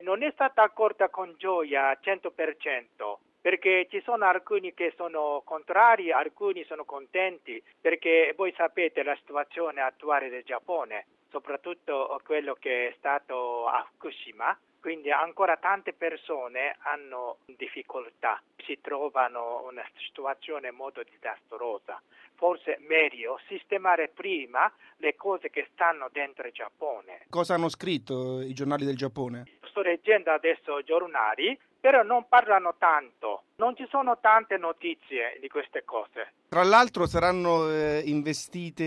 non è stata accolta con gioia 100%. Perché ci sono alcuni che sono contrari, alcuni sono contenti, perché voi sapete la situazione attuale del Giappone, soprattutto quello che è stato a Fukushima, quindi ancora tante persone hanno difficoltà, si trovano in una situazione molto disastrosa. Forse meglio sistemare prima le cose che stanno dentro il Giappone. Cosa hanno scritto i giornali del Giappone? Sto leggendo adesso giornali, però non parlano tanto, non ci sono tante notizie di queste cose. Tra l'altro saranno investite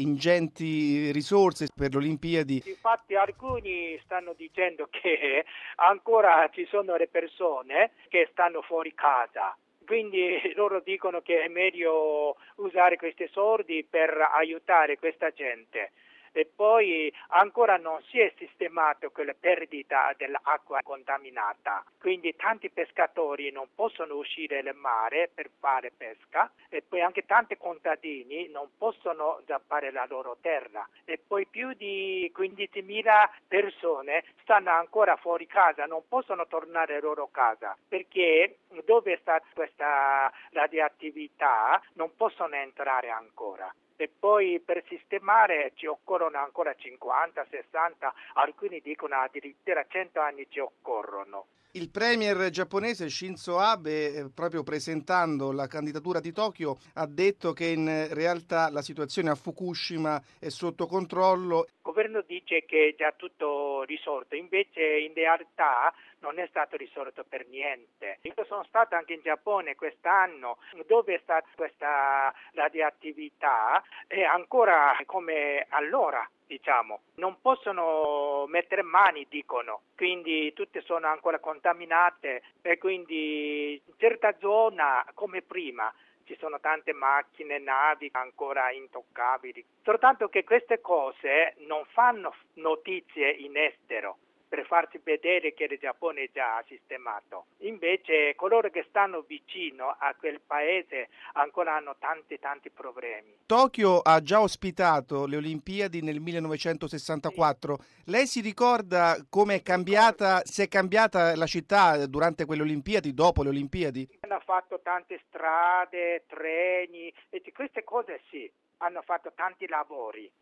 ingenti risorse per le Olimpiadi. Infatti alcuni stanno dicendo che ancora ci sono le persone che stanno fuori casa. Quindi loro dicono che è meglio usare questi soldi per aiutare questa gente. E poi ancora non si è sistemato quella perdita dell'acqua contaminata, quindi tanti pescatori non possono uscire nel mare per fare pesca e poi anche tanti contadini non possono zappare la loro terra e poi più di 15.000 persone stanno ancora fuori casa, non possono tornare alla loro casa perché dove sta questa radioattività non possono entrare ancora. E poi per sistemare ci occorrono ancora 50, 60, alcuni dicono addirittura 100 anni ci occorrono. Il premier giapponese Shinzo Abe, proprio presentando la candidatura di Tokyo, ha detto che in realtà la situazione a Fukushima è sotto controllo. Il governo dice che è già tutto risolto, invece in realtà non è stato risolto per niente. Io sono stato anche in Giappone quest'anno, dove sta questa radioattività è ancora come allora. Diciamo, non possono mettere mani, dicono, quindi tutte sono ancora contaminate e quindi in certa zona come prima ci sono tante macchine, navi ancora intoccabili, soltanto che queste cose non fanno notizie in estero per farsi vedere che il Giappone è già sistemato. Invece coloro che stanno vicino a quel paese ancora hanno tanti problemi. Tokyo ha già ospitato le Olimpiadi nel 1964. Sì. Lei si ricorda come è cambiata, se è cambiata la città durante quelle Olimpiadi, dopo le Olimpiadi? Hanno fatto tante strade, treni, e queste cose sì. Hanno fatto tanti lavori